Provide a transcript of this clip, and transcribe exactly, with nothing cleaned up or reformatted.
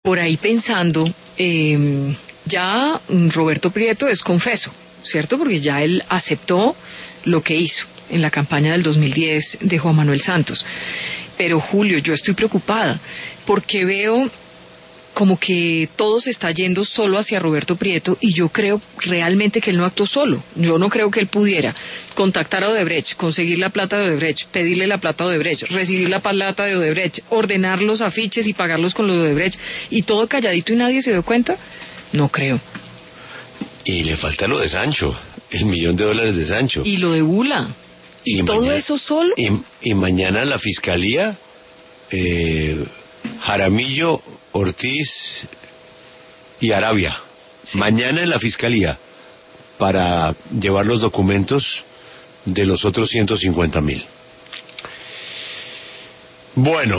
Por ahí pensando, eh, ya Roberto Prieto es confeso, ¿cierto? Porque ya él aceptó lo que hizo en la campaña del dos mil diez de Juan Manuel Santos. Pero Julio, yo estoy preocupada porque veo como que todo se está yendo solo hacia Roberto Prieto y yo creo realmente que él no actuó solo. Yo no creo que él pudiera contactar a Odebrecht, conseguir la plata de Odebrecht, pedirle la plata a Odebrecht, recibir la plata de Odebrecht, ordenar los afiches y pagarlos con lo de Odebrecht y todo calladito y nadie se dio cuenta. No creo. Y le falta lo de Sancho, el millón de dólares de Sancho. Y lo de Bula. Y, y todo mañana, eso solo. Y, y mañana la fiscalía, eh, Jaramillo, Ortiz y Arabia. Sí. Mañana en la fiscalía para llevar los documentos de los otros ciento cincuenta mil. Bueno.